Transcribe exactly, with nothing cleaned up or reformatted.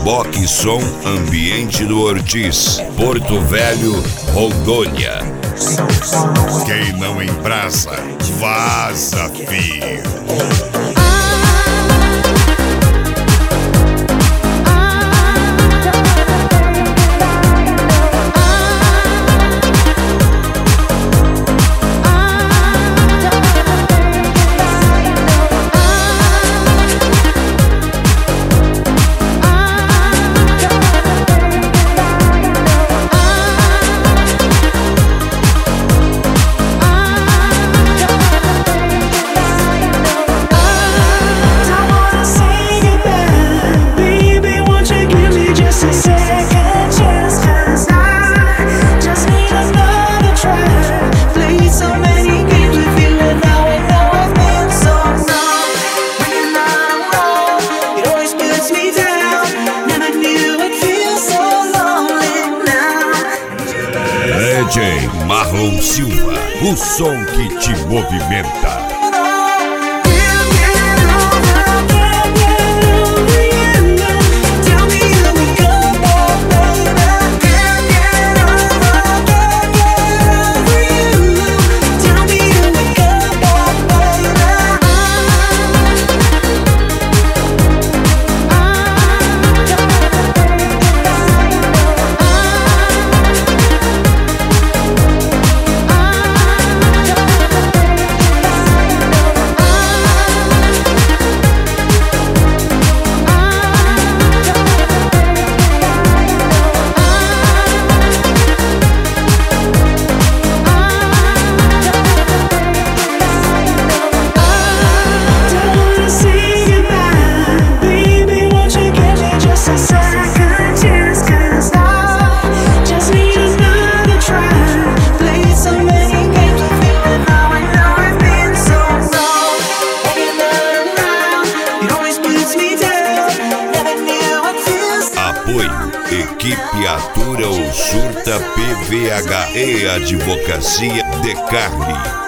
Boque Som Ambiente do Ortiz, Porto Velho, Rondônia. Quem não embraça, vaza, filho. D J Marlon Silva, o som que te movimenta. Apoio, equipe Atura ou Surta P V H e Advocacia de Carne.